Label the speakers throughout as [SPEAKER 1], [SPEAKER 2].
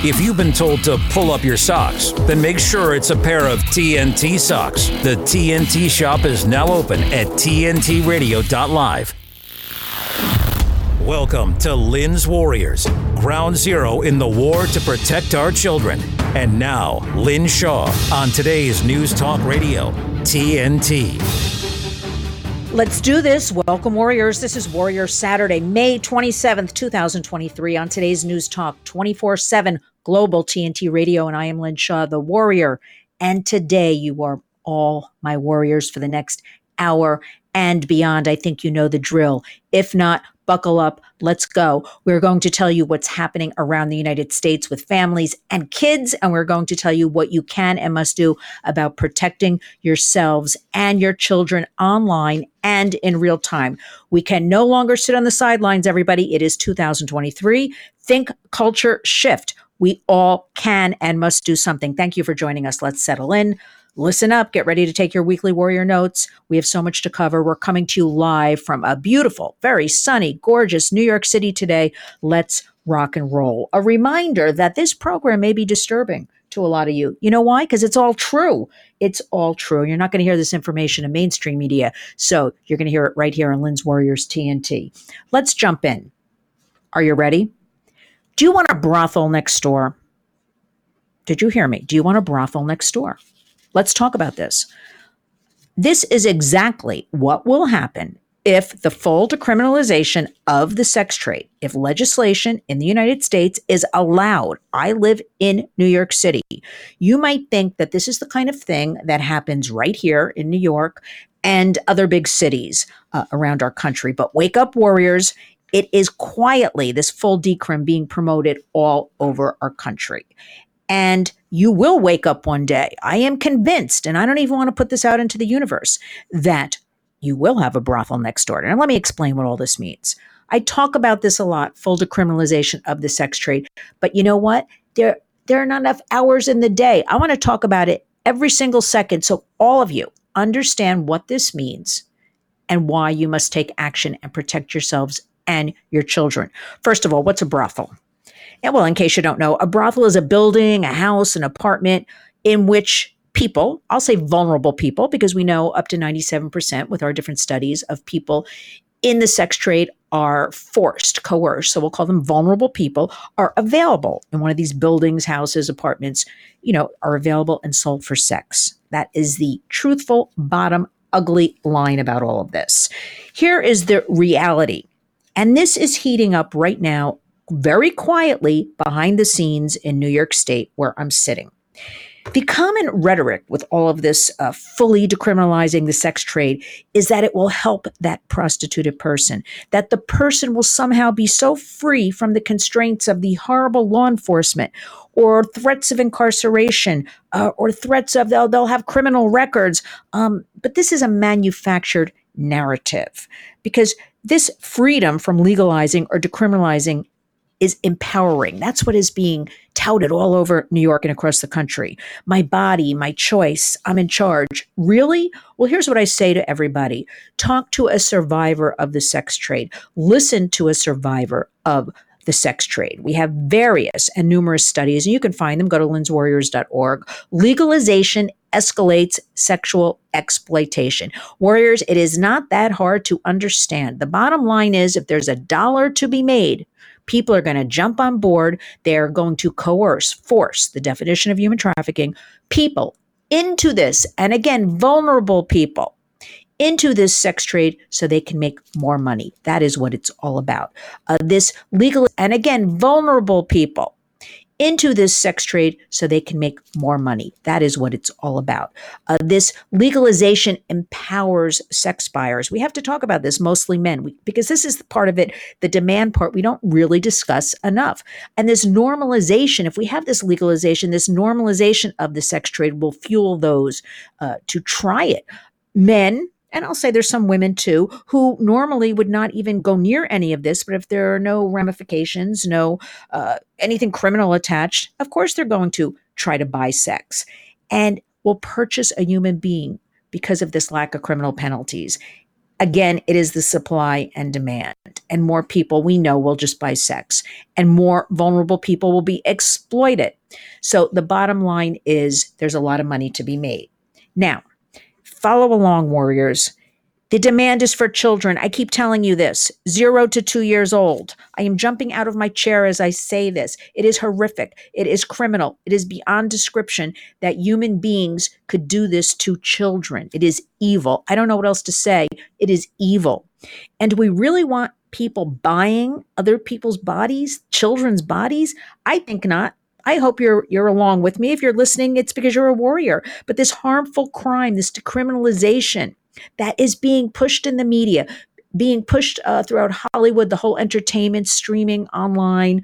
[SPEAKER 1] If you've been told to pull up your socks, then make sure it's a pair of TNT socks. The TNT shop is now open at tntradio.live. Welcome to Lynn's Warriors, ground zero in the war to protect our children. And now, Lynn Shaw on today's News Talk Radio, TNT.
[SPEAKER 2] Let's do this. Welcome, Warriors. This is Warrior Saturday, May 27th, 2023 on today's News Talk 24/7 Global TNT Radio. And I am Lynn Shaw, the Warrior. And today you are all my warriors for the next hour and beyond. I think you know the drill. If not, buckle up. Let's go. We're going to tell you what's happening around the United States with families and kids, and we're going to tell you what you can and must do about protecting yourselves and your children online and in real time. We can no longer sit on the sidelines, everybody. It is 2023. Think culture shift. We all can and must do something. Thank you for joining us. Let's settle in. Listen up. Get ready to take your weekly Warrior Notes. We have so much to cover. We're coming to you live from a beautiful, very sunny, gorgeous New York City today. Let's rock and roll. A reminder that this program may be disturbing to a lot of you. You know why? Because it's all true. It's all true. You're not going to hear this information in mainstream media. So you're going to hear it right here on Lynn's Warriors TNT. Let's jump in. Are you ready? Do you want a brothel next door? Did you hear me? Do you want a brothel next door? Let's talk about this. This is exactly what will happen if the full decriminalization of the sex trade, if legislation in the United States is allowed. I live in New York City. You might think that this is the kind of thing that happens right here in New York and other big cities around our country. But wake up, warriors. It is quietly this full decrim being promoted all over our country. And you will wake up one day. I am convinced, and I don't even want to put this out into the universe, that you will have a brothel next door. And let me explain what all this means. I talk about this a lot, full decriminalization of the sex trade. But you know what? There are not enough hours in the day. I want to talk about it every single second so all of you understand what this means and why you must take action and protect yourselves and your children. First of all, what's a brothel? And well, in case you don't know, a brothel is a building, a house, an apartment in which people, I'll say vulnerable people, because we know up to 97% with our different studies of people in the sex trade are forced, coerced, so we'll call them vulnerable people, are available in one of these buildings, houses, apartments, are available and sold for sex. That is the truthful, bottom, ugly line about all of this. Here is the reality. And this is heating up right now, very quietly behind the scenes in New York State, where I'm sitting. The common rhetoric with all of this fully decriminalizing the sex trade is that it will help that prostituted person, that the person will somehow be so free from the constraints of the horrible law enforcement or threats of incarceration or threats of they'll have criminal records. But this is a manufactured narrative because this freedom from legalizing or decriminalizing is empowering. That's what is being touted all over New York and across the country. My body, my choice, I'm in charge. Really? Well, here's what I say to everybody. Talk to a survivor of the sex trade. Listen to a survivor of the sex trade. We have various and numerous studies, and you can find them. Go to lynswarriors.org. Legalization escalates sexual exploitation. Warriors, it is not that hard to understand. The bottom line is if there's $1 to be made, people are going to jump on board. They're going to coerce, force, the definition of human trafficking, people into this, and again, vulnerable people, into this sex trade so they can make more money. That is what it's all about. This legal, and again, vulnerable people into this sex trade so they can make more money. That is what it's all about. This legalization empowers sex buyers. We have to talk about this, mostly men, because this is the part of it, the demand part, we don't really discuss enough. And this normalization, if we have this legalization, this normalization of the sex trade will fuel those to try it. Men, and I'll say there's some women too, who normally would not even go near any of this, but if there are no ramifications, no anything criminal attached, of course they're going to try to buy sex and will purchase a human being because of this lack of criminal penalties. Again, it is the supply and demand. And more people we know will just buy sex, and more vulnerable people will be exploited. So the bottom line is there's a lot of money to be made. Now, follow along, warriors. The demand is for children. I keep telling you this, 0 to 2 years old. I am jumping out of my chair as I say this. It is horrific. It is criminal. It is beyond description that human beings could do this to children. It is evil. I don't know what else to say. It is evil. And do we really want people buying other people's bodies, children's bodies? I think not. I hope you're along with me. If you're listening, it's because you're a warrior. But this harmful crime, this decriminalization that is being pushed in the media, being pushed throughout Hollywood, the whole entertainment, streaming, online,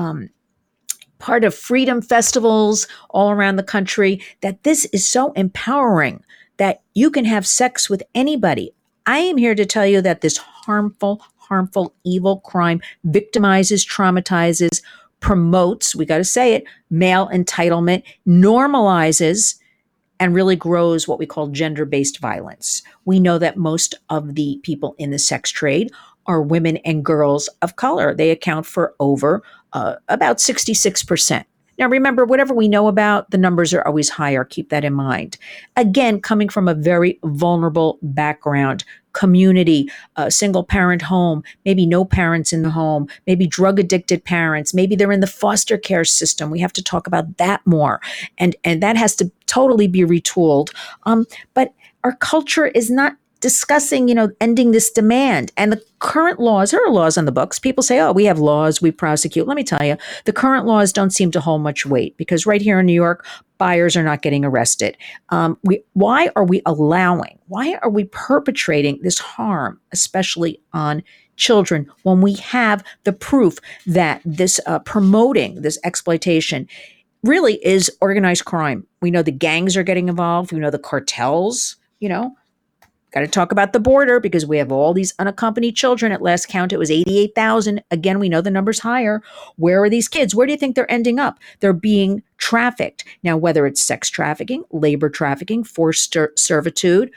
[SPEAKER 2] part of freedom festivals all around the country, that this is so empowering that you can have sex with anybody. I am here to tell you that this harmful, evil crime victimizes, traumatizes, promotes, we got to say it, male entitlement, normalizes, and really grows what we call gender-based violence. We know that most of the people in the sex trade are women and girls of color. They account for over about 66%. Now, remember, whatever we know about, the numbers are always higher. Keep that in mind. Again, coming from a very vulnerable background, community, single parent home, maybe no parents in the home, maybe drug addicted parents, maybe they're in the foster care system. We have to talk about that more. And that has to totally be retooled. But our culture is not discussing, ending this demand. And the current laws, there are laws on the books. People say, oh, we have laws, we prosecute. Let me tell you, the current laws don't seem to hold much weight because right here in New York, buyers are not getting arrested. Why are we perpetrating this harm, especially on children, when we have the proof that this promoting this exploitation really is organized crime? We know the gangs are getting involved. We know the cartels, Got to talk about the border because we have all these unaccompanied children. At last count, it was 88,000. Again, we know the number's higher. Where are these kids? Where do you think they're ending up? They're being trafficked. Now, whether it's sex trafficking, labor trafficking, forced servitude,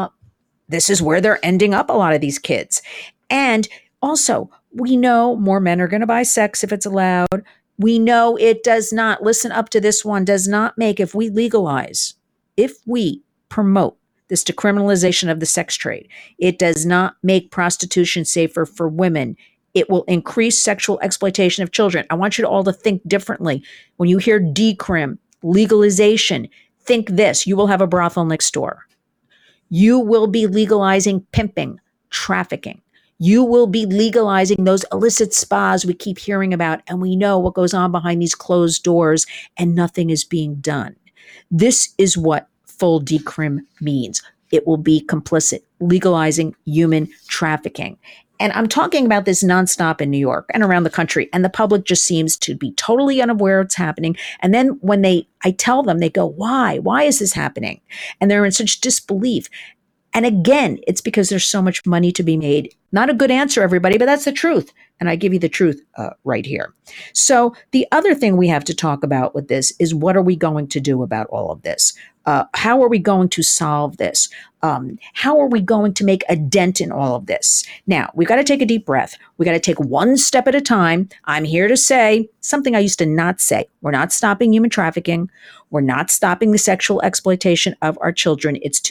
[SPEAKER 2] this is where they're ending up, a lot of these kids. And also, we know more men are going to buy sex if it's allowed. We know it does not, listen up to this one, does not make, if we legalize, if we promote this decriminalization of the sex trade, it does not make prostitution safer for women. It will increase sexual exploitation of children. I want you all to think differently. When you hear decrim, legalization, think this: you will have a brothel next door. You will be legalizing pimping, trafficking. You will be legalizing those illicit spas we keep hearing about, and we know what goes on behind these closed doors, and nothing is being done. This is what full decrim means. It will be complicit, legalizing human trafficking. And I'm talking about this nonstop in New York and around the country, and the public just seems to be totally unaware it's happening. And then when I tell them, they go, why? Why is this happening? And they're in such disbelief. And again, it's because there's so much money to be made. Not a good answer, everybody, but that's the truth. And I give you the truth right here. So the other thing we have to talk about with this is, what are we going to do about all of this? How are we going to solve this? How are we going to make a dent in all of this? Now, we've got to take a deep breath. We got to take one step at a time. I'm here to say something I used to not say. We're not stopping human trafficking. We're not stopping the sexual exploitation of our children. It's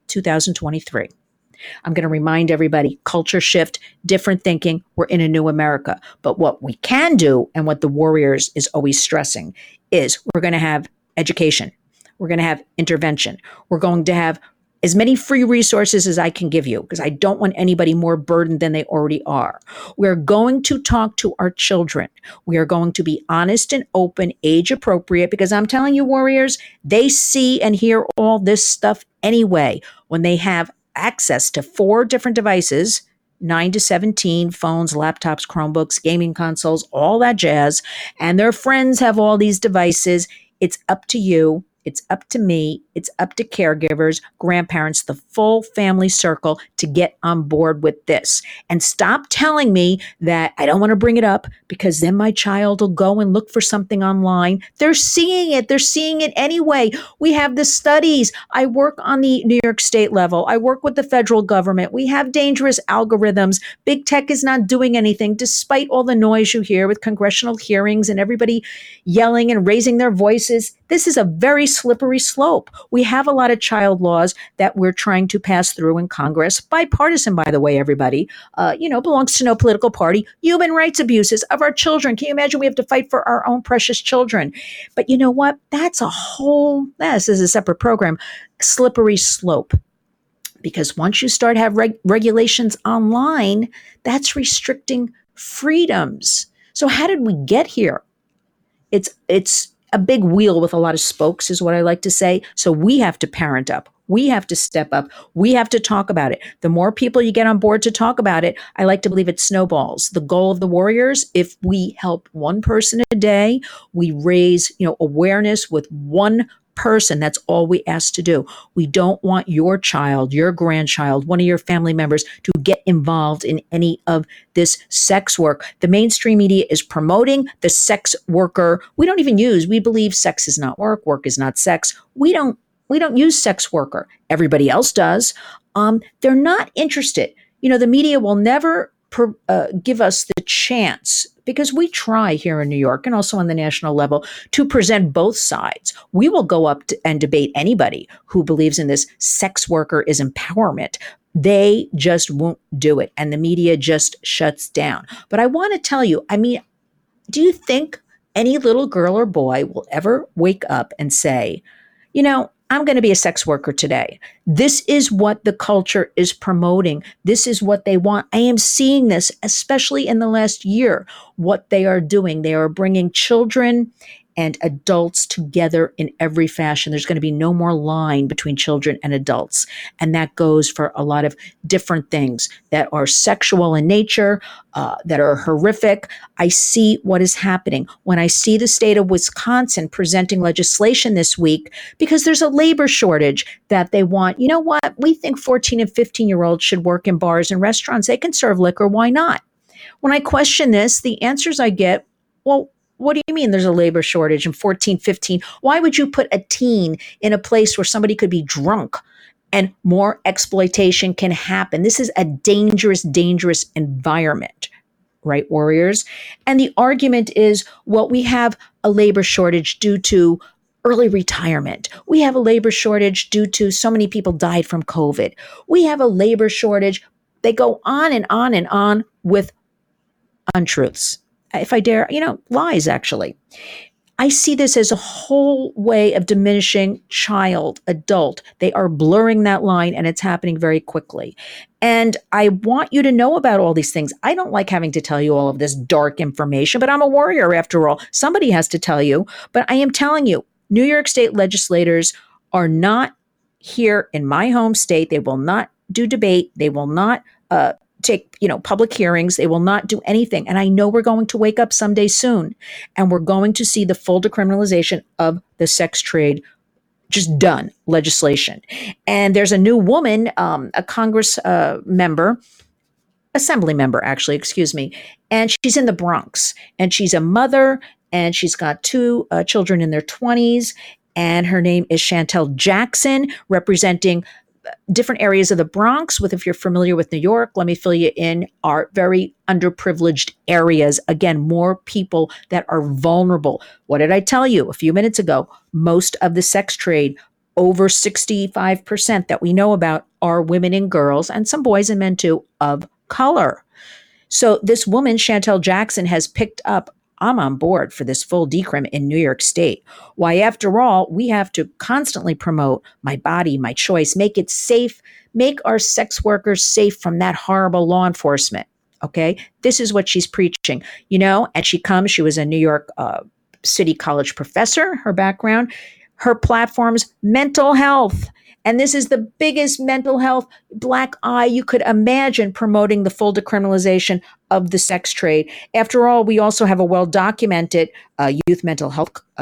[SPEAKER 2] 2023. I'm going to remind everybody, culture shift, different thinking. We're in a new America. But what we can do, and what the Warriors is always stressing, is we're going to have education. We're going to have intervention. We're going to have as many free resources as I can give you, because I don't want anybody more burdened than they already are. We're going to talk to our children. We are going to be honest and open, age appropriate, because I'm telling you, Warriors, they see and hear all this stuff anyway. When they have access to 4 different devices, 9 to 17, phones, laptops, Chromebooks, gaming consoles, all that jazz, and their friends have all these devices, it's up to you It's up to me. It's up to caregivers, grandparents, the full family circle to get on board with this. And stop telling me that I don't want to bring it up because then my child will go and look for something online. They're seeing it. They're seeing it anyway. We have the studies. I work on the New York State level. I work with the federal government. We have dangerous algorithms. Big tech is not doing anything despite all the noise you hear with congressional hearings and everybody yelling and raising their voices. This is a very slippery slope. We have a lot of child laws that we're trying to pass through in Congress. Bipartisan, by the way, everybody, belongs to no political party. Human rights abuses of our children. Can you imagine we have to fight for our own precious children? But you know what? This is a separate program, slippery slope. Because once you start have regulations online, that's restricting freedoms. So how did we get here? It's a big wheel with a lot of spokes is what I like to say. So we have to parent up. We have to step up. We have to talk about it. The more people you get on board to talk about it, I like to believe it snowballs. The goal of the Warriors, if we help one person a day, we raise, awareness with one person. That's all we ask to do. We don't want your child, your grandchild, one of your family members to get involved in any of this sex work. The mainstream media is promoting the sex worker. We believe sex is not work, work is not sex. We don't use sex worker. Everybody else does. They're not interested. The media will never give us the chance, because we try here in New York and also on the national level to present both sides. We will go up and debate anybody who believes in this sex worker is empowerment. They just won't do it. And the media just shuts down. But I want to tell you, do you think any little girl or boy will ever wake up and say, I'm going to be a sex worker today? This is what the culture is promoting. This is what they want. I am seeing this, especially in the last year, what they are doing. They are bringing children and adults together in every fashion. There's going to be no more line between children and adults. And that goes for a lot of different things that are sexual in nature, that are horrific. I see what is happening when I see the state of Wisconsin presenting legislation this week, because there's a labor shortage that they want. You know what? We think 14 and 15-year-olds should work in bars and restaurants. They can serve liquor. Why not? When I question this, the answers I get, well, what do you mean there's a labor shortage in 14, 15? Why would you put a teen in a place where somebody could be drunk and more exploitation can happen? This is a dangerous, dangerous environment, right, Warriors? And the argument is, well, we have a labor shortage due to early retirement. We have a labor shortage due to so many people died from COVID. We have a labor shortage. They go on and on and on with untruths. If I dare, lies, actually. I see this as a whole way of diminishing child, adult. They are blurring that line, and it's happening very quickly. And I want you to know about all these things. I don't like having to tell you all of this dark information, but I'm a warrior after all. Somebody has to tell you. But I am telling you, New York State legislators are not here in my home state. They will not do debate. They will not take, public hearings. They will not do anything. And I know we're going to wake up someday soon, and we're going to see the full decriminalization of the sex trade just done legislation. And there's a new woman, a Congress assembly member, actually, and she's in the Bronx, and she's a mother, and she's got two children in their 20s, and her name is Chantel Jackson, representing different areas of the Bronx, if you're familiar with New York, let me fill you in, are very underprivileged areas. Again, more people that are vulnerable. What did I tell you a few minutes ago? Most of the sex trade, over 65% that we know about, are women and girls, and some boys and men too, of color. So this woman, Chantel Jackson, has picked up, I'm on board for this full decrim in New York State. Why, after all, we have to constantly promote my body, my choice, make it safe, make our sex workers safe from that horrible law enforcement. Okay, this is what she's preaching, and she was a New York City College professor, her background, her platform's mental health. And this is the biggest mental health black eye you could imagine, promoting the full decriminalization of the sex trade. After all, we also have a well-documented youth mental health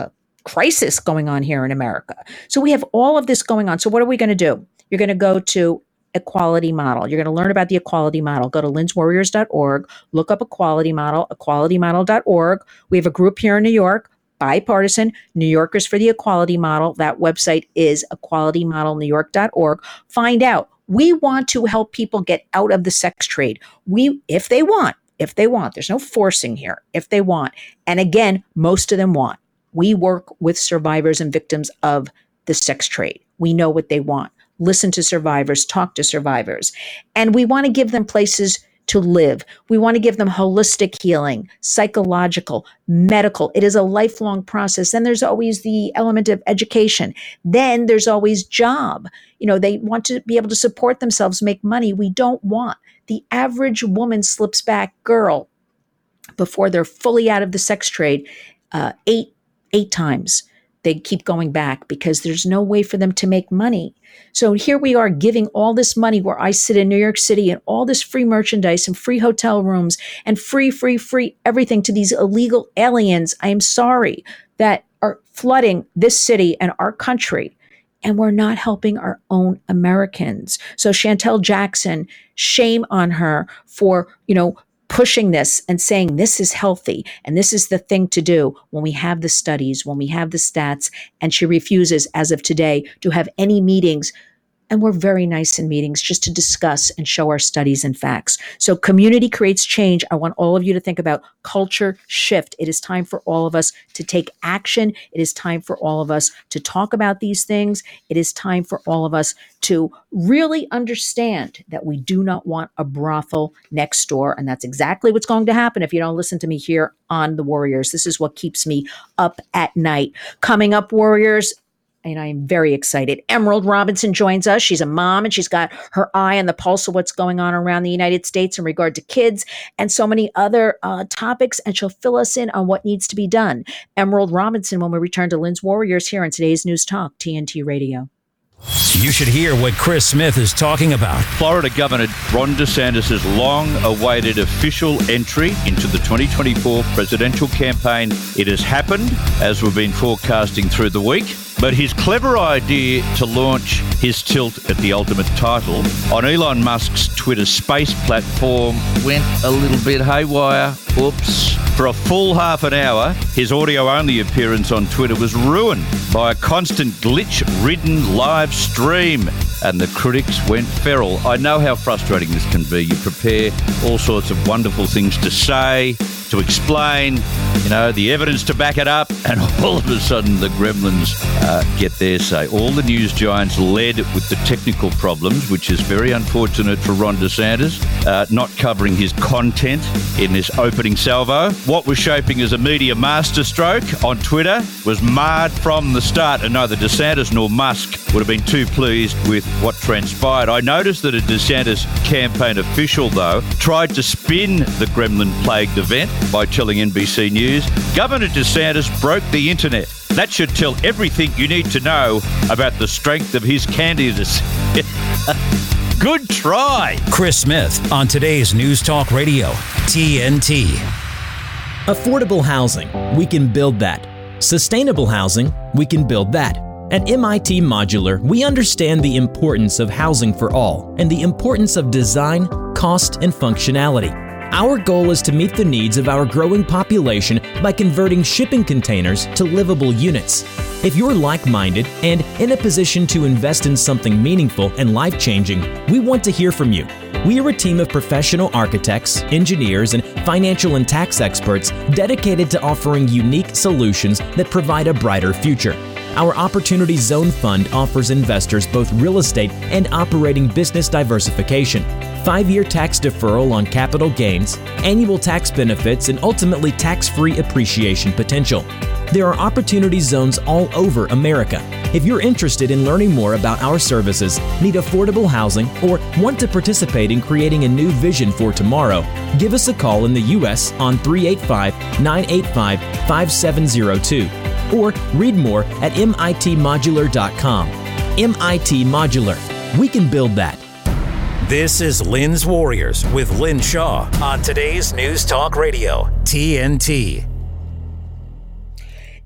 [SPEAKER 2] crisis going on here in America. So we have all of this going on. So what are we going to do? You're going to go to Equality Model. You're going to learn about the Equality Model. Go to linswarriors.org, look up Equality Model, equalitymodel.org. We have a group here in New York, bipartisan, New Yorkers for the Equality Model. That website is equalitymodelnewyork.org. Find out. We want to help people get out of the sex trade. If they want, there's no forcing here, if they want. And again, most of them want. We work with survivors and victims of the sex trade. We know what they want. Listen to survivors, talk to survivors. And we want to give them places to live. We want to give them holistic healing, psychological, medical. It is a lifelong process. Then there's always the element of education. Then there's always job. They want to be able to support themselves, make money. We don't want the average woman slips back, girl, before they're fully out of the sex trade, eight times. They keep going back because there's no way for them to make money. So here we are giving all this money where I sit in New York City and all this free merchandise and free hotel rooms and free everything to these illegal aliens. I am sorry that are flooding this city and our country. And we're not helping our own Americans. So Chantel Jackson, shame on her for, pushing this and saying this is healthy and this is the thing to do when we have the studies, when we have the stats, and she refuses as of today to have any meetings. And we're very nice in meetings just to discuss and show our studies and facts. So community creates change. I want all of you to think about culture shift. It is time for all of us to take action. It is time for all of us to talk about these things. It is time for all of us to really understand that we do not want a brothel next door. And that's exactly what's going to happen if you don't listen to me here on The Warriors. This is what keeps me up at night. Coming up, Warriors, and I am very excited. Emerald Robinson joins us. She's a mom and she's got her eye on the pulse of what's going on around the United States in regard to kids and so many other topics. And she'll fill us in on what needs to be done. Emerald Robinson, when we return to Lynn's Warriors here on today's News Talk, TNT Radio.
[SPEAKER 1] You should hear what Chris Smith is talking about.
[SPEAKER 3] Florida Governor Ron DeSantis' long-awaited official entry into the 2024 presidential campaign. It has happened, as we've been forecasting through the week. But his clever idea to launch his tilt at the ultimate title on Elon Musk's Twitter space platform went a little bit haywire. Oops. For a full half an hour, his audio-only appearance on Twitter was ruined by a constant glitch-ridden live stream, and the critics went feral. I know how frustrating this can be. You prepare all sorts of wonderful things to say, to explain, the evidence to back it up, and all of a sudden the gremlins get their say. All the news giants led with the technical problems, which is very unfortunate for Ron DeSantis, not covering his content in this opening salvo. What was shaping as a media masterstroke on Twitter was marred from the start, and neither DeSantis nor Musk would have been too pleased with what transpired. I noticed that a DeSantis campaign official, though, tried to spin the gremlin-plagued event by telling NBC News, Governor DeSantis broke the internet. That should tell everything you need to know about the strength of his candidacy. Good try.
[SPEAKER 1] Chris Smith on today's News Talk Radio, TNT.
[SPEAKER 4] Affordable housing, we can build that. Sustainable housing, we can build that. At MIT Modular, we understand the importance of housing for all and the importance of design, cost, and functionality. Our goal is to meet the needs of our growing population by converting shipping containers to livable units. If you're like-minded and in a position to invest in something meaningful and life-changing, we want to hear from you. We are a team of professional architects, engineers, and financial and tax experts dedicated to offering unique solutions that provide a brighter future. Our Opportunity Zone Fund offers investors both real estate and operating business diversification, 5-year tax deferral on capital gains, annual tax benefits, and ultimately tax-free appreciation potential. There are opportunity zones all over America. If you're interested in learning more about our services, need affordable housing, or want to participate in creating a new vision for tomorrow, give us a call in the U.S. on 385-985-5702. Or read more at mitmodular.com. MIT Modular. We can build that.
[SPEAKER 1] This is Lynn's Warriors with Lynn Shaw on today's News Talk Radio, TNT.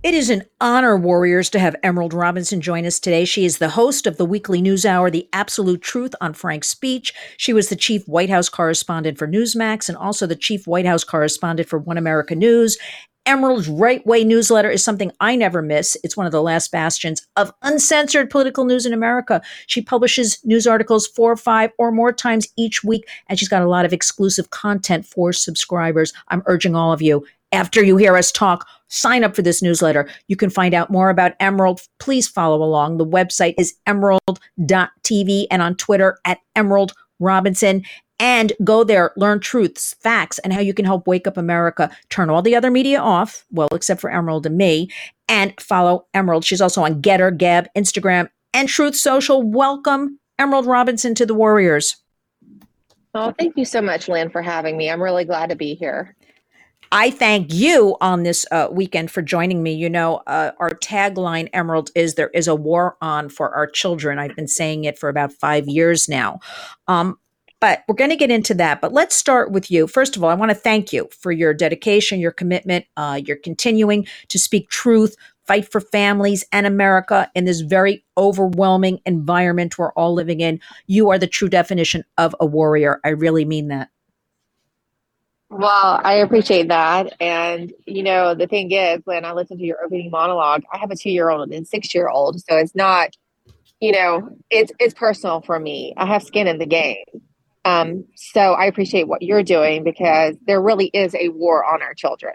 [SPEAKER 2] It is an honor, Warriors, to have Emerald Robinson join us today. She is the host of the weekly news hour, The Absolute Truth on Frank's Speech. She was the chief White House correspondent for Newsmax and also the chief White House correspondent for One America News. Emerald's Right Way newsletter is something I never miss. It's one of the last bastions of uncensored political news in America. She publishes news articles 4, 5, or more times each week, and she's got a lot of exclusive content for subscribers. I'm urging all of you, after you hear us talk, sign up for this newsletter. You can find out more about Emerald. Please follow along. The website is emerald.tv and on Twitter at Emerald Robinson. And go there, learn truths, facts, and how you can help wake up America. Turn all the other media off, well, except for Emerald and me, and follow Emerald. She's also on Getter, Gab, Instagram, and Truth Social. Welcome, Emerald Robinson, to the Warriors.
[SPEAKER 5] Oh, thank you so much, Lynn, for having me. I'm really glad to be here.
[SPEAKER 2] I thank you on this weekend for joining me. You know, our tagline, Emerald, is there is a war on for our children. I've been saying it for about 5 years now. But we're going to get into that. But let's start with you. First of all, I want to thank you for your dedication, your commitment. You're continuing to speak truth, fight for families and America in this very overwhelming environment we're all living in. You are the true definition of a warrior. I really mean that.
[SPEAKER 5] Well, I appreciate that. And, you know, the thing is, when I listen to your opening monologue, I have a 2-year-old and a 6-year-old. So it's not, you know, it's personal for me. I have skin in the game. So I appreciate what you're doing because there really is a war on our children.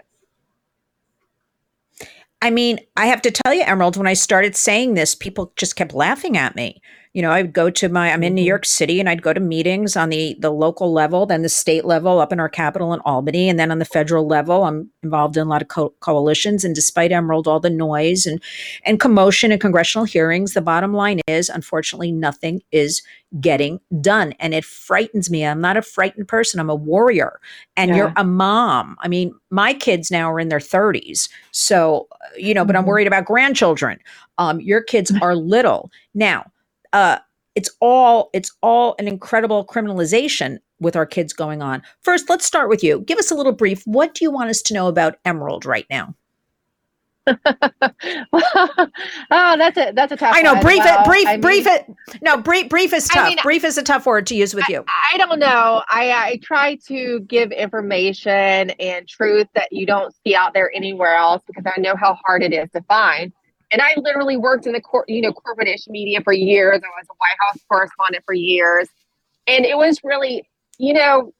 [SPEAKER 2] I mean, I have to tell you, Emerald, when I started saying this, people just kept laughing at me. You know, I'd go to I'm in New York City, and I'd go to meetings on the local level, then the state level up in our capital in Albany. And then on the federal level, I'm involved in a lot of coalitions. And despite, Emerald, all the noise and commotion and congressional hearings, the bottom line is, unfortunately, nothing is getting done. And it frightens me. I'm not a frightened person. I'm a warrior. And you're a mom. I mean, my kids now are in their 30s. So, you know, but I'm worried about grandchildren. Your kids are little. Now, it's all an incredible criminalization with our kids going on. First, let's start with you. Give us a little brief. What do you want us to know about Emerald right now?
[SPEAKER 5] Oh, that's a tough.
[SPEAKER 2] I know.
[SPEAKER 5] one.
[SPEAKER 2] Brief
[SPEAKER 5] Well,
[SPEAKER 2] it. No, brief is tough.
[SPEAKER 5] I mean,
[SPEAKER 2] brief is a tough word to use with you.
[SPEAKER 5] I don't know. I try to give information and truth that you don't see out there anywhere else because I know how hard it is to find. And I literally worked in the corporate-ish media for years. I was a White House correspondent for years. And it was really, you know,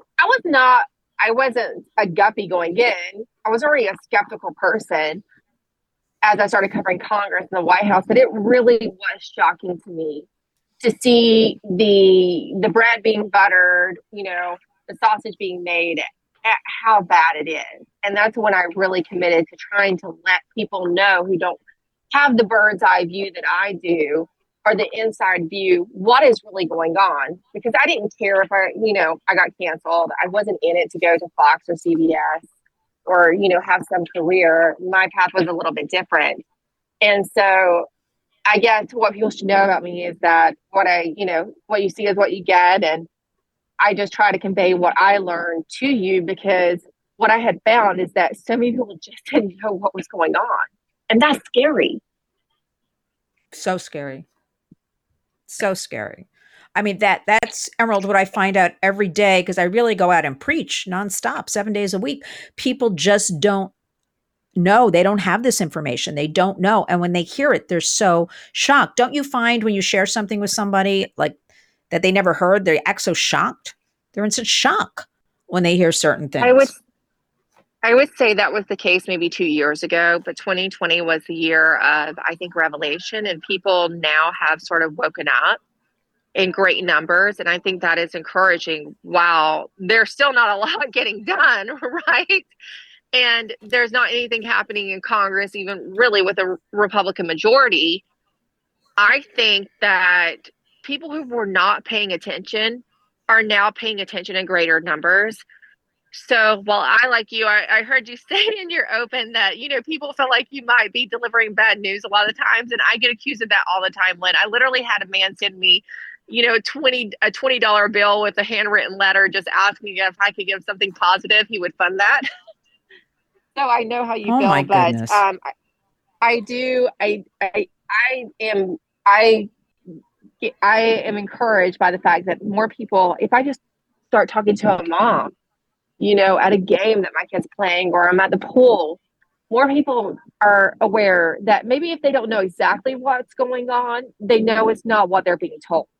[SPEAKER 5] I wasn't a guppy going in. I was already a skeptical person as I started covering Congress and the White House. But it really was shocking to me to see the bread being buttered, you know, the sausage being made, at how bad it is. And that's when I really committed to trying to let people know who don't have the bird's eye view that I do, or the inside view, what is really going on. Because I didn't care if I got canceled. I wasn't in it to go to Fox or CBS or, you know, have some career. My path was a little bit different. And so I guess what people should know about me is that what you see is what you get. And I just try to convey what I learned to you, because what I had found is that so many people just didn't know what was going on. And that's scary.
[SPEAKER 2] So scary. So scary. I mean, that's, Emerald, what I find out every day, because I really go out and preach nonstop, 7 days a week. People just don't know. They don't have this information. They don't know. And when they hear it, they're so shocked. Don't you find when you share something with somebody like that they never heard, they act so shocked? They're in such shock when they hear certain things.
[SPEAKER 5] I would say that was the case maybe 2 years ago, but 2020 was the year of, I think, revelation, and people now have sort of woken up in great numbers. And I think that is encouraging. While there's still not a lot getting done, right? And there's not anything happening in Congress, even really with a Republican majority. I think that people who were not paying attention are now paying attention in greater numbers. So while I, like you, I heard you say in your open that, you know, people feel like you might be delivering bad news a lot of times. And I get accused of that all the time, Lynn. I literally had a man send me, you know, a $20 bill with a handwritten letter just asking if I could give something positive. He would fund that. So I know how you feel.
[SPEAKER 2] My
[SPEAKER 5] but
[SPEAKER 2] goodness.
[SPEAKER 5] I do. I I am encouraged by the fact that more people, if I just start talking to a mom, at a game that my kid's playing, or I'm at the pool, more people are aware that maybe if they don't know exactly what's going on, they know it's not what they're being told.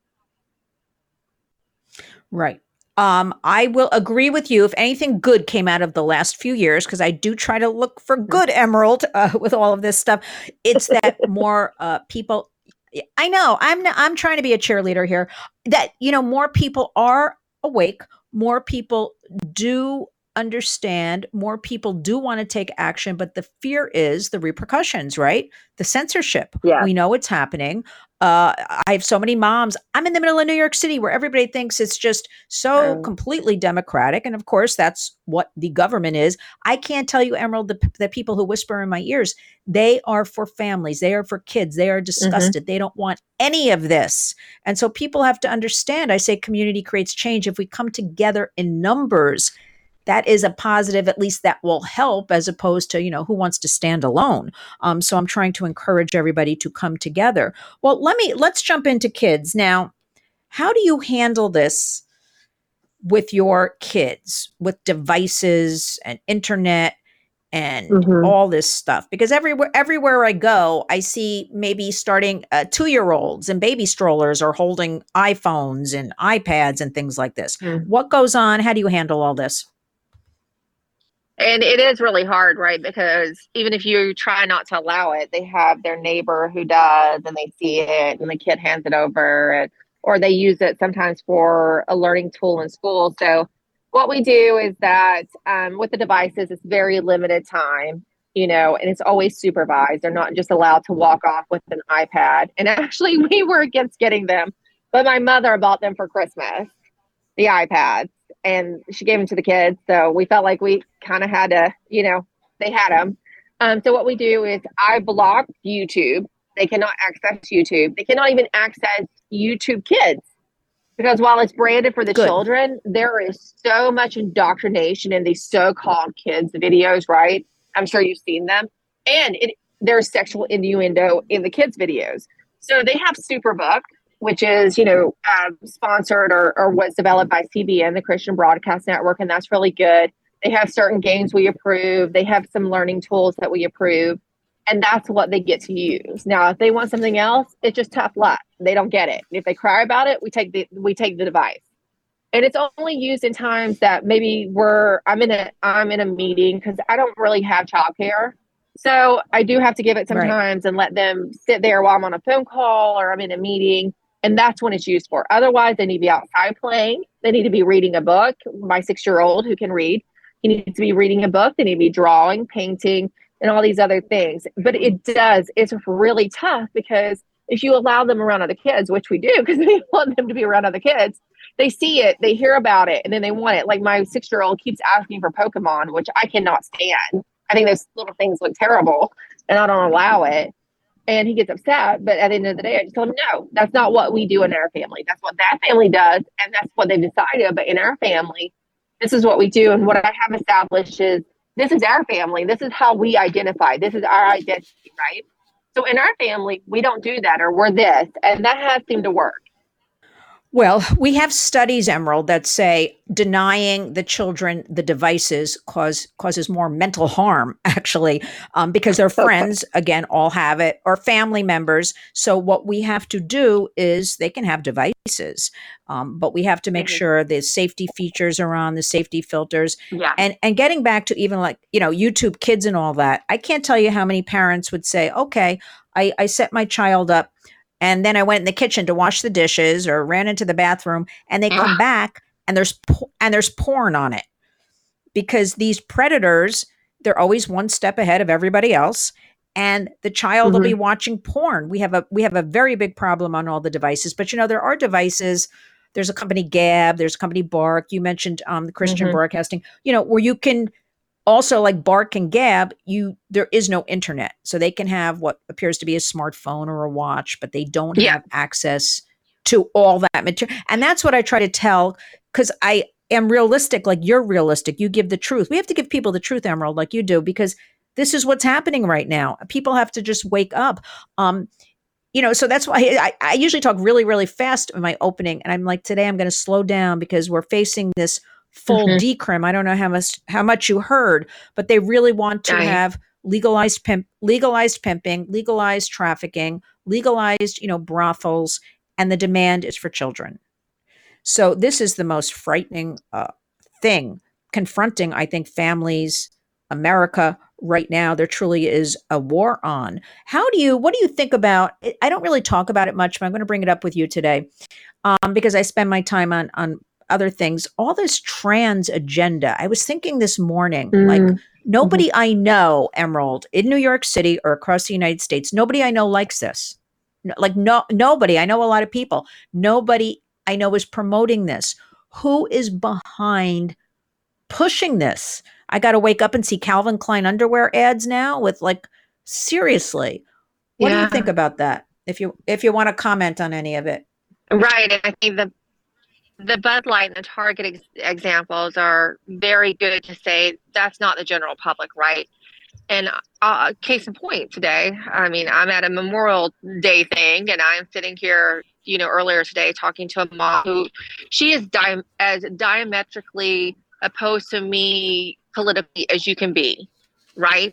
[SPEAKER 2] Right. I will agree with you. If anything good came out of the last few years, because I do try to look for good, Emerald, with all of this stuff, it's that more people. I know I'm trying to be a cheerleader here. That more people are awake, more people do understand, more people do want to take action, but the fear is the repercussions, right? The censorship.
[SPEAKER 5] Yeah.
[SPEAKER 2] We know it's happening. I have so many moms. I'm in the middle of New York City where everybody thinks it's just so completely democratic. And of course, that's what the government is. I can't tell you, Emerald, the people who whisper in my ears, they are for families. They are for kids. They are disgusted. They don't want any of this. And so people have to understand, I say community creates change. If we come together in numbers, that is a positive, at least that will help, as opposed to, who wants to stand alone. So I'm trying to encourage everybody to come together. Well, let's jump into kids. Now, how do you handle this with your kids, with devices and internet and all this stuff? Because everywhere I go, I see maybe starting 2-year-olds and baby strollers are holding iPhones and iPads and things like this. What goes on? How do you handle all this?
[SPEAKER 5] And it is really hard, right? Because even if you try not to allow it, they have their neighbor who does, and they see it, and the kid hands it over, or they use it sometimes for a learning tool in school. So what we do is that with the devices, it's very limited time, and it's always supervised. They're not just allowed to walk off with an iPad. And actually, we were against getting them, but my mother bought them for Christmas, the iPads. And she gave them to the kids. So we felt like we kind of had to, they had them. So what we do is I block YouTube. They cannot access YouTube. They cannot even access YouTube Kids. Because while it's branded for the children, there is so much indoctrination in these so-called kids videos, right? I'm sure you've seen them. And there's sexual innuendo in the kids videos. So they have Superbook, which is, sponsored or was developed by CBN, the Christian Broadcast Network, and that's really good. They have certain games we approve. They have some learning tools that we approve, and that's what they get to use. Now, if they want something else, it's just tough luck. They don't get it. If they cry about it, we take the device. And it's only used in times that maybe I'm in a meeting, because I don't really have childcare. So I do have to give it sometimes and let them sit there while I'm on a phone call or I'm in a meeting. And that's when it's used for. Otherwise, they need to be outside playing. They need to be reading a book. My 6-year-old who can read, he needs to be reading a book. They need to be drawing, painting, and all these other things. But it's really tough, because if you allow them around other kids, which we do, because we want them to be around other kids, they see it, they hear about it, and then they want it. Like my 6-year-old keeps asking for Pokemon, which I cannot stand. I think those little things look terrible, and I don't allow it. And he gets upset, but at the end of the day, I just tell him, no, that's not what we do in our family. That's what that family does, and that's what they've decided. But in our family, this is what we do. And what I have established is this is our family. This is how we identify. This is our identity, right? So in our family, we don't do that, or we're this. And that has seemed to work.
[SPEAKER 2] Well, we have studies, Emerald, that say denying the children the devices causes more mental harm, actually, because their friends, again, all have it, or family members. So what we have to do is they can have devices, but we have to make sure the safety features are on, the safety filters.
[SPEAKER 5] Yeah.
[SPEAKER 2] And getting back to even like, YouTube Kids and all that, I can't tell you how many parents would say, okay, I set my child up, and then I went in the kitchen to wash the dishes or ran into the bathroom, and they come back and there's porn on it, because these predators, they're always one step ahead of everybody else, and the child will be watching porn. We have a very big problem on all the devices, but there are devices. There's a company Gab, there's a company Bark. You mentioned the Christian Broadcasting, where you can also, like Bark and Gab, there is no internet. So they can have what appears to be a smartphone or a watch, but they don't have access to all that material. And that's what I try to tell, because I am realistic, like you're realistic. You give the truth. We have to give people the truth, Emerald, like you do, because this is what's happening right now. People have to just wake up. So that's why I usually talk really, really fast in my opening. And I'm like, today I'm going to slow down because we're facing this full decrim. I don't know how much you heard, but they really want to have legalized pimping, legalized trafficking, legalized, brothels, and the demand is for children. So this is the most frightening thing confronting, I think, families, America right now. There truly is a war on. What do you think about it? I don't really talk about it much, but I'm going to bring it up with you today because I spend my time on other things. All this trans agenda. I was thinking this morning, like nobody I know, Emerald, in New York City or across the United States, nobody I know likes this. Nobody. I know a lot of people. Nobody I know is promoting this. Who is behind pushing this? I got to wake up and see Calvin Klein underwear ads now with seriously. What do you think about that? If you want to comment on any of it.
[SPEAKER 5] Right. And I think the Bud Light and the Target examples are very good to say that's not the general public, right? And case in point today, I mean, I'm at a Memorial Day thing and I'm sitting here, earlier today talking to a mom who she is as diametrically opposed to me politically as you can be, right?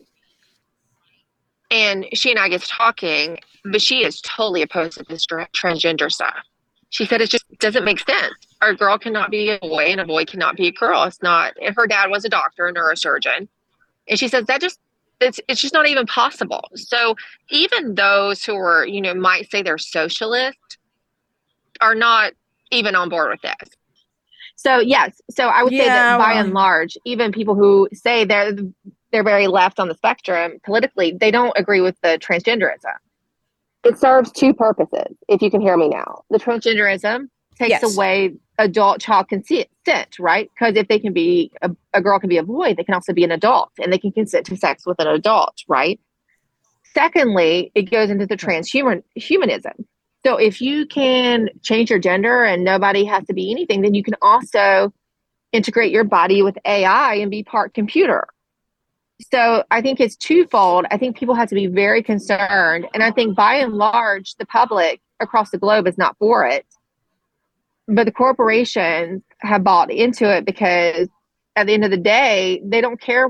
[SPEAKER 5] And she and I get talking, but she is totally opposed to this transgender stuff. She said it just doesn't make sense. A girl cannot be a boy and a boy cannot be a girl. It's not. And her dad was a doctor, a neurosurgeon, and she says that it's just not even possible. So even those who are might say they're socialist are not even on board with this. So yes, so I would say that by and large, even people who say they're very left on the spectrum politically, they don't agree with the transgenderism. It serves two purposes, if you can hear me now. The transgenderism takes away adult child consent, right? Because if they can be, a girl can be a boy, they can also be an adult, and they can consent to sex with an adult, right? Secondly, it goes into the transhumanism. So if you can change your gender and nobody has to be anything, then you can also integrate your body with AI and be part computer. So I think it's twofold. I think people have to be very concerned. And I think by and large, the public across the globe is not for it. But the corporations have bought into it because at the end of the day, they don't care.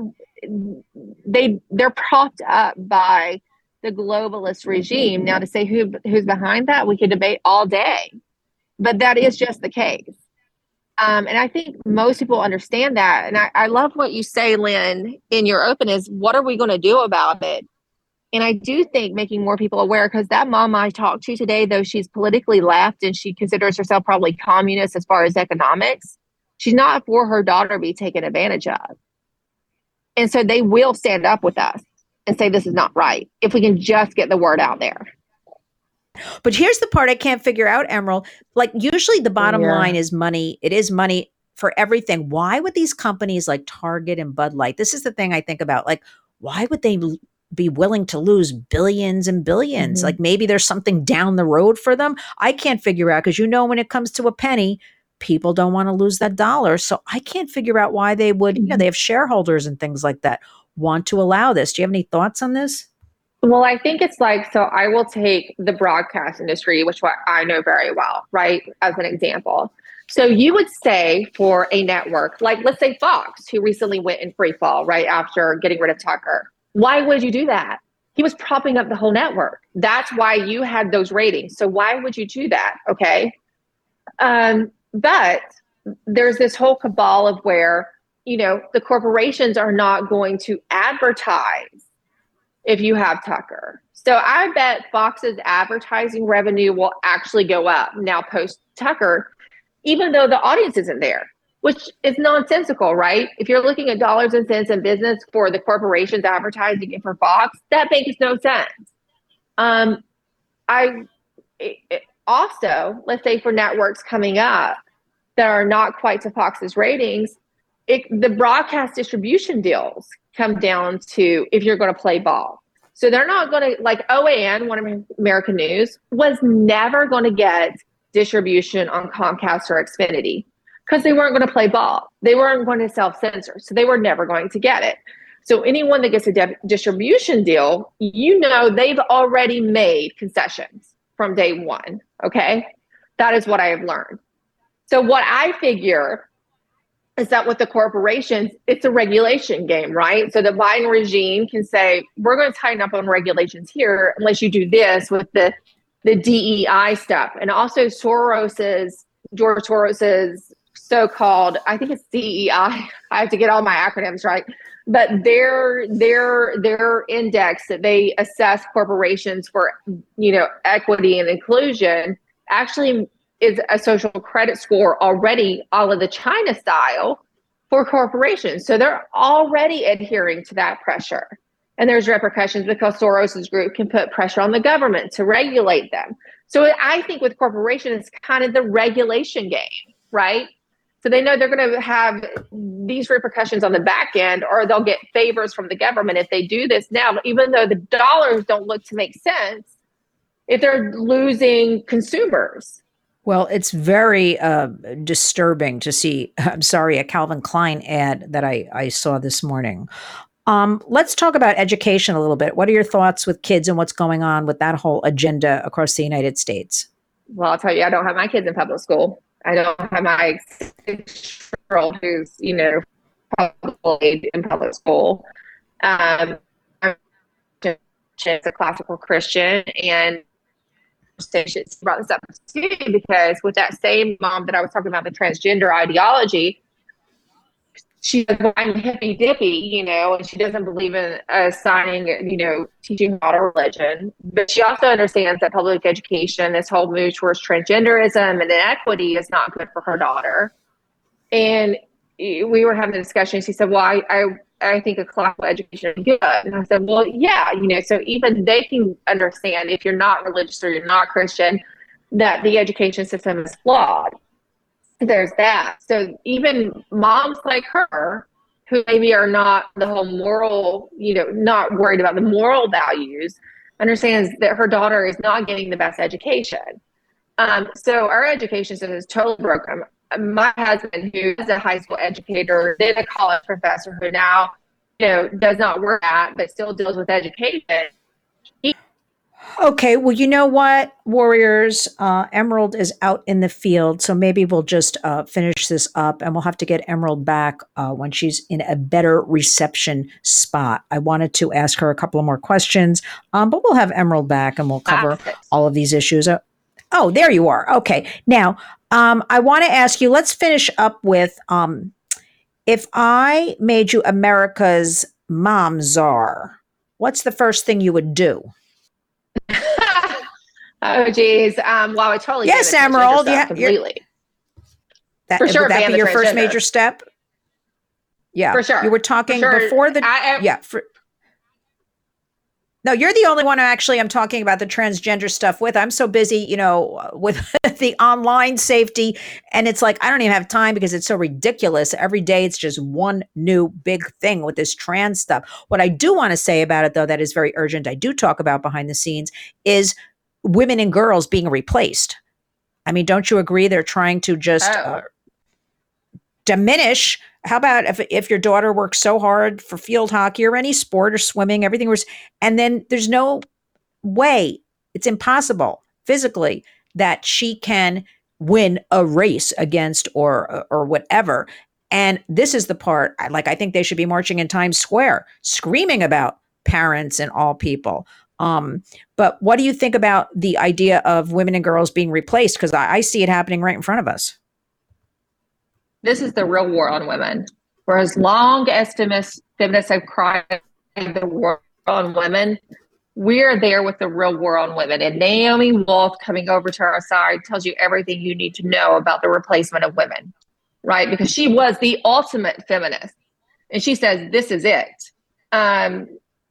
[SPEAKER 5] They're propped up by the globalist regime. Now, to say who's behind that, we could debate all day, but that is just the case. And I think most people understand that. And I love what you say, Lynn, in your open is, what are we going to do about it? And I do think making more people aware, because that mom I talked to today, though she's politically left and she considers herself probably communist as far as economics, she's not for her daughter to be taken advantage of. And so they will stand up with us and say this is not right if we can just get the word out there.
[SPEAKER 2] But here's the part I can't figure out, Emerald. Usually the bottom line is money. It is money for everything. Why would these companies like Target and Bud Light, this is the thing I think about, why would they be willing to lose billions and billions? Maybe there's something down the road for them. I can't figure out, because when it comes to a penny, people don't want to lose that dollar. So I can't figure out why they would, they have shareholders and things like that, want to allow this. Do you have any thoughts on this?
[SPEAKER 5] Well, I think it's so I will take the broadcast industry, which I know very well, right, as an example. So you would say for a network, let's say Fox, who recently went in free fall, right, after getting rid of Tucker. Why would you do that? He was propping up the whole network. That's why you had those ratings. So why would you do that? Okay. But there's this whole cabal of where, the corporations are not going to advertise if you have Tucker. So I bet Fox's advertising revenue will actually go up now post Tucker, even though the audience isn't there, which is nonsensical, right? If you're looking at dollars and cents in business for the corporations advertising it for Fox, that makes no sense. Also, let's say for networks coming up that are not quite to Fox's ratings, the broadcast distribution deals come down to if you're going to play ball. So they're not going to, OAN, One American News, was never going to get distribution on Comcast or Xfinity because they weren't going to play ball. They weren't going to self-censor. So they were never going to get it. So anyone that gets a distribution deal, they've already made concessions from day one. Okay. That is what I have learned. So what I figure is that with the corporations, it's a regulation game, right? So the Biden regime can say, we're going to tighten up on regulations here unless you do this with the DEI stuff. And also George Soros's so-called, I think it's DEI. I have to get all my acronyms right. But their index that they assess corporations for, equity and inclusion actually is a social credit score already, all of the China style for corporations. So they're already adhering to that pressure. And there's repercussions because Soros's group can put pressure on the government to regulate them. So I think with corporations, it's kind of the regulation game, right? So they know they're going to have these repercussions on the back end, or they'll get favors from the government if they do this now, even though the dollars don't look to make sense if they're losing consumers.
[SPEAKER 2] Well, it's very disturbing to see, a Calvin Klein ad that I saw this morning. Let's talk about education a little bit. What are your thoughts with kids and what's going on with that whole agenda across the United States?
[SPEAKER 5] Well, I'll tell you, I don't have my kids in public school. I don't have my 6-year-old who's, probably in public school. She's a classical Christian, and she brought this up too because with that same mom that I was talking about, the transgender ideology, she's like, I'm hippy dippy, and she doesn't believe in assigning, teaching about a religion. But she also understands that public education, this whole move towards transgenderism and inequity, is not good for her daughter. And we were having a discussion. She said, well, I think a classical education is good. And I said, well, yeah, so even they can understand if you're not religious or you're not Christian, that the education system is flawed. There's that. So even moms like her, who maybe are not the whole moral, not worried about the moral values, understands that her daughter is not getting the best education. So our education system is totally broken. My husband, who is a high school educator, then a college professor, who now, does not work at, but still deals with education.
[SPEAKER 2] Okay, well, you know what, Warriors? Emerald is out in the field, so maybe we'll just finish this up, and we'll have to get Emerald back when she's in a better reception spot. I wanted to ask her a couple of more questions, but we'll have Emerald back, and we'll cover all of these issues. Oh, there you are. Okay, now I want to ask you, let's finish up with, if I made you America's mom czar, what's the first thing you would do?
[SPEAKER 5] Oh, geez. Well, I would totally.
[SPEAKER 2] Yes, Emerald. Yeah,
[SPEAKER 5] completely.
[SPEAKER 2] For sure. Would that be your first major step? Yeah,
[SPEAKER 5] for sure.
[SPEAKER 2] You were talking before the. No, you're the only one I'm talking about the transgender stuff with. I'm so busy, with the online safety. And it's like, I don't even have time because it's so ridiculous. Every day it's just one new big thing with this trans stuff. What I do want to say about it, though, that is very urgent, I do talk about behind the scenes, is women and girls being replaced. I mean, don't you agree? They're trying to just diminish. How about if your daughter works so hard for field hockey or any sport or swimming, everything was, and then there's no way, it's impossible physically that she can win a race against or whatever. And this is the part, I think they should be marching in Times Square, screaming about parents and all people. But what do you think about the idea of women and girls being replaced? Because I see it happening right in front of us.
[SPEAKER 5] This is the real war on women. For as long as feminists have cried the war on women, we're there with the real war on women. And Naomi Wolf coming over to our side tells you everything you need to know about the replacement of women, right? Because she was the ultimate feminist. And she says, this is it. And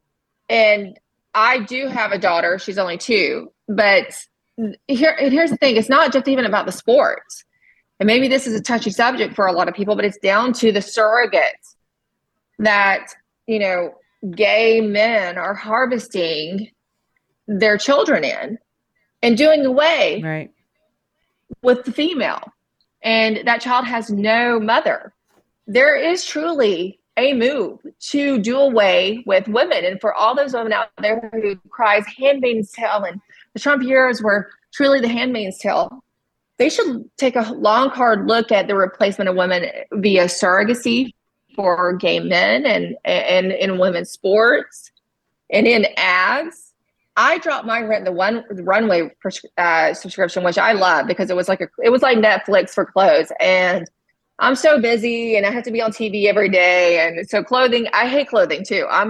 [SPEAKER 5] I do have a daughter. She's only 2. But here's the thing. It's not just even about the sports. And maybe this is a touchy subject for a lot of people, but it's down to the surrogates that, gay men are harvesting their children in and doing away with the female. And that child has no mother. There is truly a move to do away with women. And for all those women out there who cries Handmaid's Tale and the Trump years were truly the Handmaid's Tale, they should take a long, hard look at the replacement of women via surrogacy for gay men and in women's sports and in ads. I dropped my rent, the runway subscription, which I love because it was like Netflix for clothes. And I'm so busy and I have to be on TV every day. And so clothing, I hate clothing too. I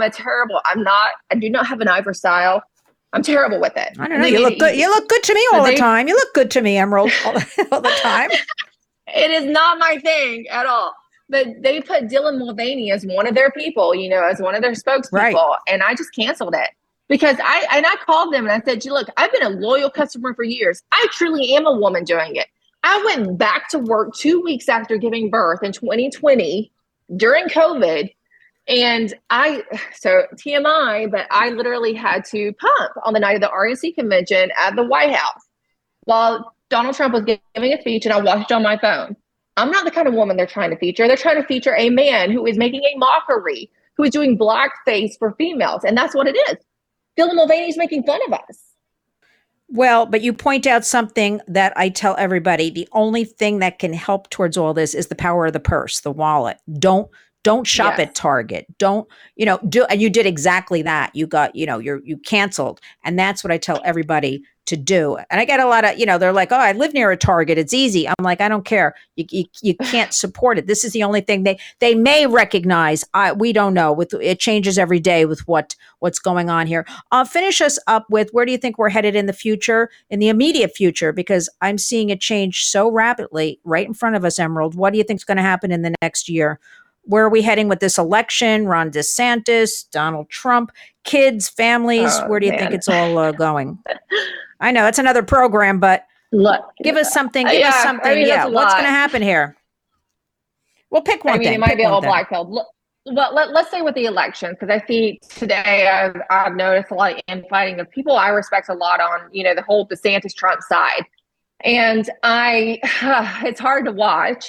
[SPEAKER 5] do not have an eye for style. I'm terrible with it.
[SPEAKER 2] I don't know. You look good. You look good to me all the time. You look good to me, Emerald, all the time.
[SPEAKER 5] It is not my thing at all. But they put Dylan Mulvaney as one of their people, as one of their spokespeople. Right. And I just canceled it because I called them and I said, look, I've been a loyal customer for years. I truly am a woman doing it. I went back to work 2 weeks after giving birth in 2020 during COVID. And so TMI, but I literally had to pump on the night of the RNC convention at the White House while Donald Trump was giving a speech and I watched it on my phone. I'm not the kind of woman they're trying to feature. They're trying to feature a man who is making a mockery, who is doing blackface for females. And that's what it is. Dylan Mulvaney's making fun of us.
[SPEAKER 2] Well, but you point out something that I tell everybody. The only thing that can help towards all this is the power of the purse, the wallet. Don't shop at Target. Don't, and you did exactly that. You got, you canceled. And that's what I tell everybody to do. And I get a lot of, they're like, oh, I live near a Target. It's easy. I'm like, I don't care. You can't support it. This is the only thing they may recognize. We don't know. It changes every day with what's going on here. Finish us up with, where do you think we're headed in the future, in the immediate future? Because I'm seeing it change so rapidly right in front of us, Emerald. What do you think is going to happen in the next year? Where are we heading with this election? Ron DeSantis, Donald Trump, kids, families. Where do you think it's all going? I know it's another program, but give us something. Give us something. What's going to happen here? We'll pick one thing.
[SPEAKER 5] It might be a little black-pilled. Well, let's say with the election, because I see today I've noticed a lot of infighting of people I respect a lot on, the whole DeSantis-Trump side. And it's hard to watch,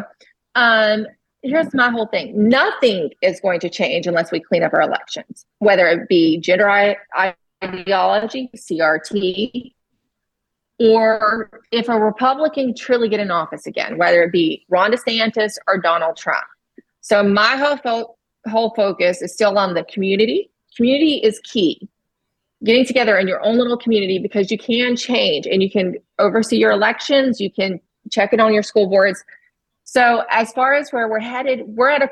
[SPEAKER 5] Here's my whole thing. Nothing is going to change unless we clean up our elections, whether it be gender ideology, CRT, or if a Republican truly get in office again, whether it be Ron DeSantis or Donald Trump. So my whole focus is still on the community. Community is key. Getting together in your own little community, because you can change and you can oversee your elections. You can check it on your school boards. So as far as where we're headed, we're at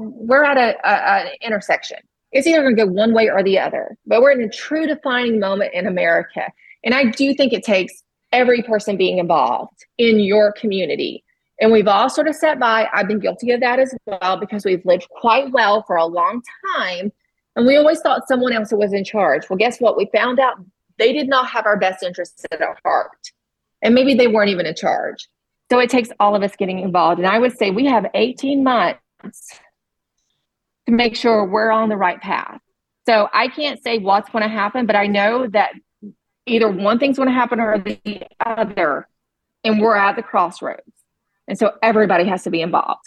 [SPEAKER 5] an intersection. It's either going to go one way or the other, but we're in a true defining moment in America. And I do think it takes every person being involved in your community. And we've all sort of sat by. I've been guilty of that as well, because we've lived quite well for a long time. And we always thought someone else was in charge. Well, guess what? We found out they did not have our best interests at heart. And maybe they weren't even in charge. So it takes all of us getting involved. And I would say we have 18 months to make sure we're on the right path. So I can't say what's going to happen, but I know that either one thing's going to happen or the other. And we're at the crossroads. And so everybody has to be involved.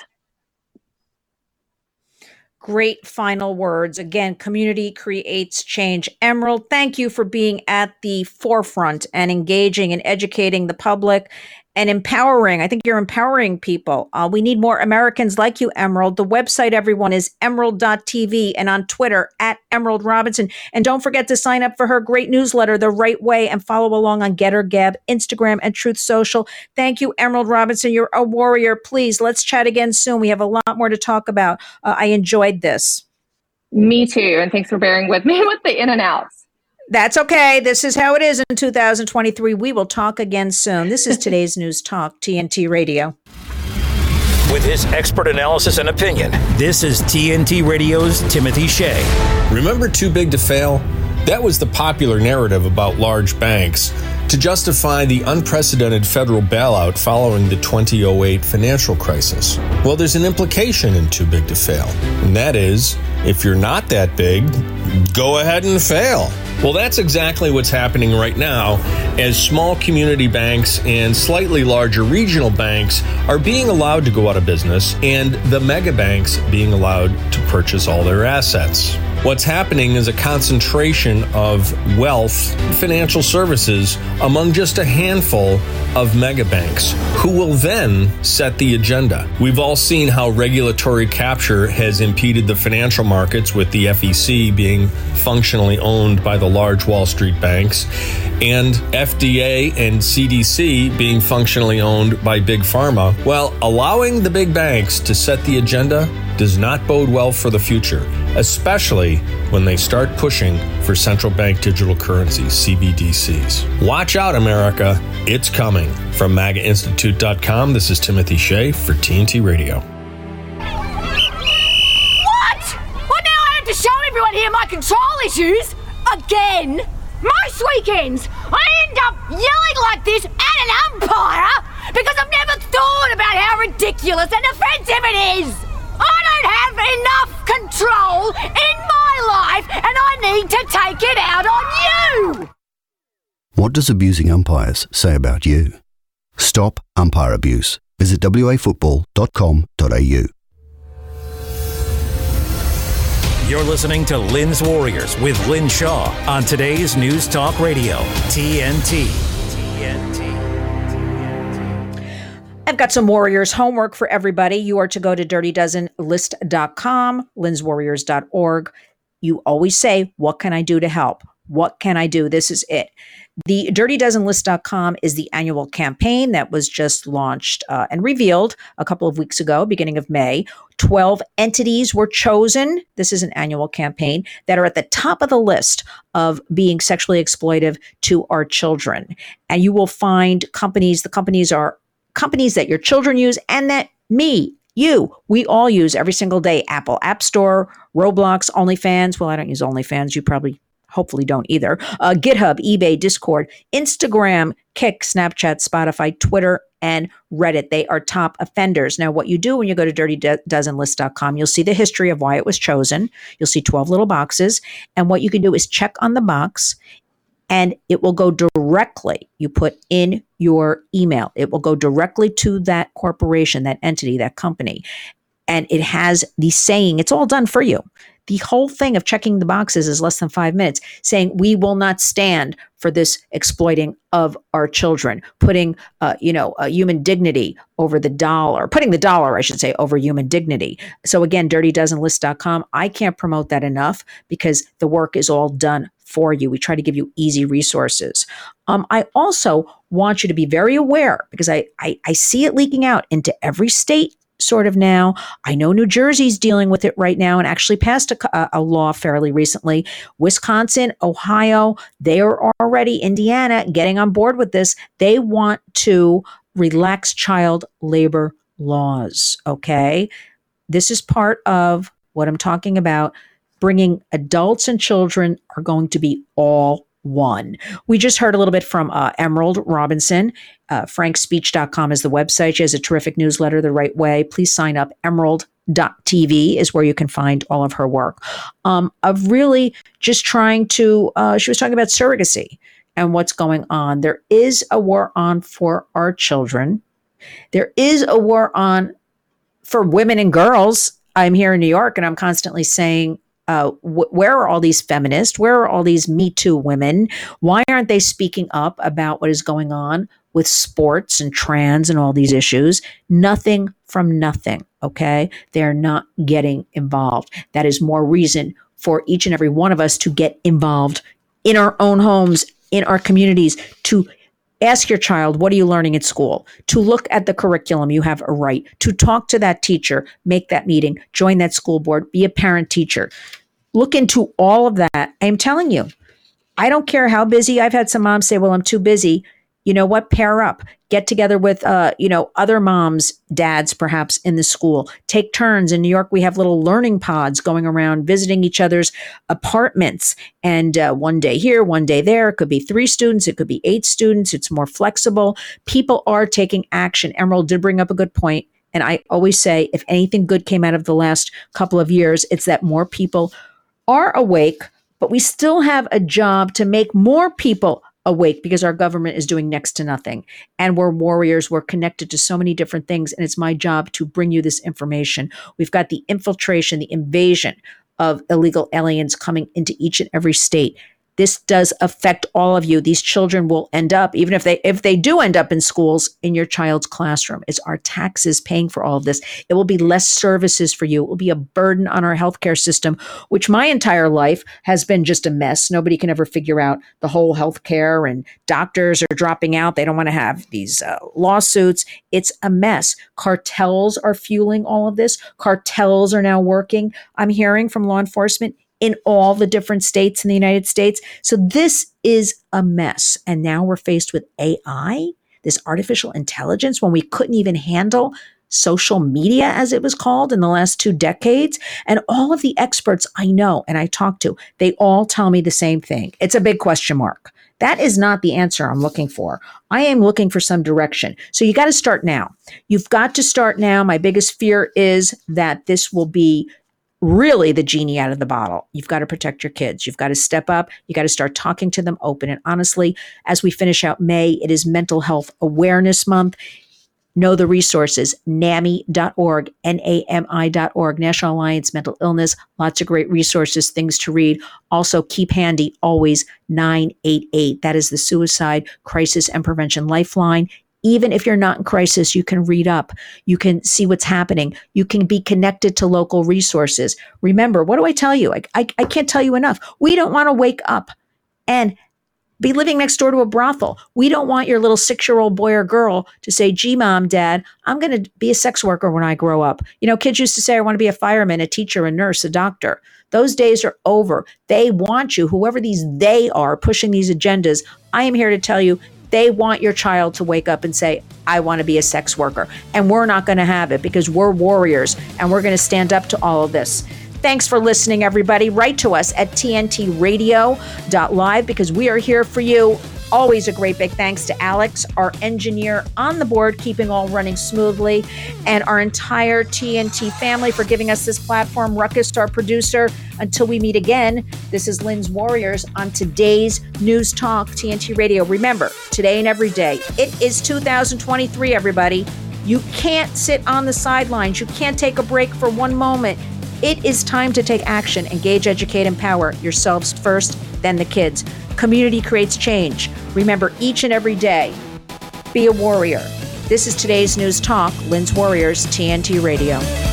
[SPEAKER 2] Great final words. Again, community creates change. Emerald, thank you for being at the forefront and engaging and educating the public and empowering. I think you're empowering people. We need more Americans like you, Emerald. The website, everyone, is emerald.tv, and on Twitter at Emerald Robinson. And don't forget to sign up for her great newsletter, The Right Way, and follow along on Getter, Gab, Instagram, and Truth Social. Thank you, Emerald Robinson. You're a warrior. Please, let's chat again soon. We have a lot more to talk about. I enjoyed this.
[SPEAKER 5] Me too. And thanks for bearing with me with the in and outs.
[SPEAKER 2] That's okay. This is how it is in 2023. We will talk again soon. This is today's News Talk, TNT Radio.
[SPEAKER 1] With his expert analysis and opinion, this is TNT Radio's Timothy Shea.
[SPEAKER 6] Remember Too Big to Fail? That was the popular narrative about large banks to justify the unprecedented federal bailout following the 2008 financial crisis. Well, there's an implication in Too Big to Fail, and that is, if you're not that big, go ahead and fail. Well, that's exactly what's happening right now as small community banks and slightly larger regional banks are being allowed to go out of business and the mega banks being allowed to purchase all their assets. What's happening is a concentration of wealth, financial services among just a handful of mega banks who will then set the agenda. We've all seen how regulatory capture has impeded the financial markets, with the FEC being functionally owned by the large Wall Street banks and FDA and CDC being functionally owned by Big Pharma. Well, allowing the big banks to set the agenda does not bode well for the future, especially when they start pushing for central bank digital currencies, CBDCs. Watch out, America. It's coming. From MAGAInstitute.com, this is Timothy Shea for TNT Radio.
[SPEAKER 7] What? Well, now I have to show everyone here my control issues again. Most weekends, I end up yelling like this at an umpire because I've never thought about how ridiculous and offensive it is. I don't have enough control in my life, and I need to take it out on you.
[SPEAKER 8] What does abusing umpires say about you? Stop umpire abuse. Visit wafootball.com.au.
[SPEAKER 1] You're listening to Lynn's Warriors with Lynn Shaw on today's News Talk Radio, TNT.
[SPEAKER 2] I've got some Warriors homework for everybody. You are to go to dirtydozenlist.com, lynswarriors.org. You always say, what can I do to help? What can I do? This is it. The dirtydozenlist.com is the annual campaign that was just launched and revealed a couple of weeks ago, beginning of May. 12 entities were chosen. This is an annual campaign that are at the top of the list of being sexually exploitive to our children. And you will find companies, the companies are companies that your children use and that we all use every single day. Apple App Store, Roblox, OnlyFans. Well, I don't use OnlyFans. You hopefully don't either. GitHub, eBay, Discord, Instagram, Kick, Snapchat, Spotify, Twitter, and Reddit. They are top offenders. Now, what you do when you go to dirtydozenlist.com, you'll see the history of why it was chosen. You'll see 12 little boxes. And what you can do is check on the box, and it will go directly, you put in your email, it will go directly to that corporation, that entity, that company. And it has the saying, it's all done for you. The whole thing of checking the boxes is less than 5 minutes, saying we will not stand for this exploiting of our children, putting, human dignity over the dollar, putting the dollar, I should say, over human dignity. So again, dirtydozenlist.com. I can't promote that enough because the work is all done for you. We try to give you easy resources. I also want you to be very aware because I see it leaking out into every state sort of now. I know New Jersey's dealing with it right now and actually passed a law fairly recently. Wisconsin, Ohio, they are already, Indiana, getting on board with this. They want to relax child labor laws, okay? This is part of what I'm talking about. Bringing adults and children are going to be all one. We just heard a little bit from Emerald Robinson. Frankspeech.com is the website. She has a terrific newsletter, The Right Way. Please sign up. Emerald.tv is where you can find all of her work. Of really just trying to, she was talking about surrogacy and what's going on. There is a war on for our children. There is a war on for women and girls. I'm here in New York and I'm constantly saying, where are all these feminists? Where are all these Me Too women? Why aren't they speaking up about what is going on with sports and trans and all these issues? Nothing from nothing, okay? They're not getting involved. That is more reason for each and every one of us to get involved in our own homes, in our communities, to ask your child, what are you learning at school? To look at the curriculum, you have a right. To talk to that teacher, make that meeting, join that school board, be a parent teacher. Look into all of that. I am telling you, I don't care how busy. I've had some moms say, well, I'm too busy. You know what? Pair up. Get together with, other moms, dads, perhaps in the school. Take turns. In New York, we have little learning pods going around, visiting each other's apartments. And one day here, one day there. It could be 3 students. It could be 8 students. It's more flexible. People are taking action. Emerald did bring up a good point. And I always say, if anything good came out of the last couple of years, it's that more people are awake, but we still have a job to make more people awake because our government is doing next to nothing. And we're warriors. We're connected to so many different things. And it's my job to bring you this information. We've got the infiltration, the invasion of illegal aliens coming into each and every state. This does affect all of you. These children will end up, even if they do end up in schools, in your child's classroom. It's our taxes paying for all of this. It will be less services for you. It will be a burden on our healthcare system, which my entire life has been just a mess. Nobody can ever figure out the whole healthcare, and doctors are dropping out. They don't want to have these lawsuits. It's a mess. Cartels are fueling all of this. Cartels are now working. I'm hearing from law enforcement in all the different states in the United States. So this is a mess. And now we're faced with AI, this artificial intelligence, when we couldn't even handle social media, as it was called, in the last 2 decades. And all of the experts I know and I talk to, they all tell me the same thing. It's a big question mark. That is not the answer I'm looking for. I am looking for some direction. So you got to start now. You've got to start now. My biggest fear is that this will be really the genie out of the bottle. You've got to protect your kids. You've got to step up. You got to start talking to them open. And honestly, as we finish out May, it is Mental Health Awareness Month. Know the resources, NAMI.org, NAMI.org, National Alliance Mental Illness. Lots of great resources, things to read. Also, keep handy, always 988. That is the Suicide Crisis and Prevention Lifeline. Even if you're not in crisis, you can read up. You can see what's happening. You can be connected to local resources. Remember, what do I tell you? I can't tell you enough. We don't want to wake up and be living next door to a brothel. We don't want your little 6-year-old boy or girl to say, gee, mom, dad, I'm going to be a sex worker when I grow up. You know, kids used to say, I want to be a fireman, a teacher, a nurse, a doctor. Those days are over. They want you, whoever these they are pushing these agendas. I am here to tell you, they want your child to wake up and say, I want to be a sex worker. And we're not going to have it because we're warriors and we're going to stand up to all of this. Thanks for listening, everybody. Write to us at tntradio.live because we are here for you. Always a great big thanks to Alex, our engineer on the board, keeping all running smoothly, and our entire TNT family for giving us this platform. Ruckus, our producer. Until we meet again, this is Lynn's Warriors on today's News Talk TNT Radio. Remember, today and every day, it is 2023, everybody. You can't sit on the sidelines. You can't take a break for one moment. It is time to take action, engage, educate, empower yourselves first, then the kids. Community creates change. Remember, each and every day, be a warrior. This is today's News Talk, Lynn's Warriors, TNT Radio.